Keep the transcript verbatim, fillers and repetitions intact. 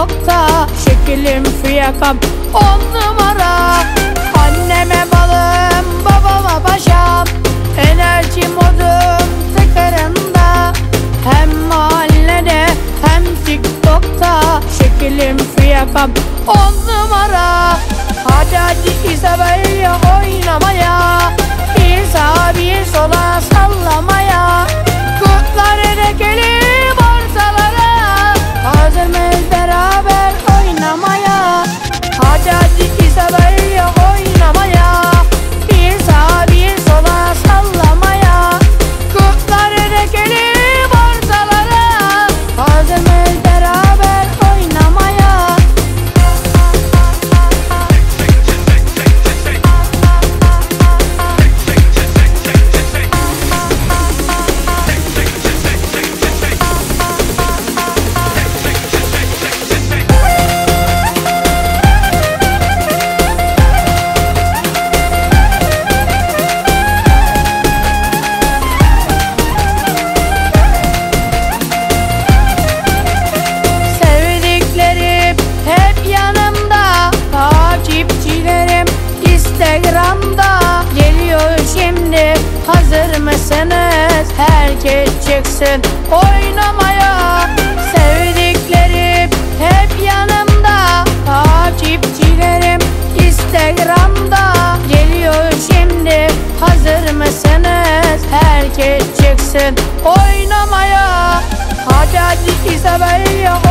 TikTok'ta şekilim fiyakam on numara. Anneme balım, babama paşam, enerji modum tıkırında. Hem mahallede hem TikTok'ta şekilim fiyakam on numara. Hadi hadi İzabel'le oynamaya, bir sağa bir sola sallamaya. Kurtlar erekeli borsalara, hazır mıyız beraber oynamaya? Hadi hadi İzabel'le oynamaya, bir sağa bir sola sallamaya. Kurtlar erekeli borsalara, hazır mıyız beraber oynamaya? Sevdiklerim hep yanımda, takipçilerim Instagram'da. Geliyor şimdi, hazır mısınız? Herkes çıksın oynamaya. Sevdiklerim hep yanımda, takipçilerim Instagram'da. Geliyor şimdi, hazır mısınız? Herkes çıksın oynamaya. Hadi hadi İzabel'le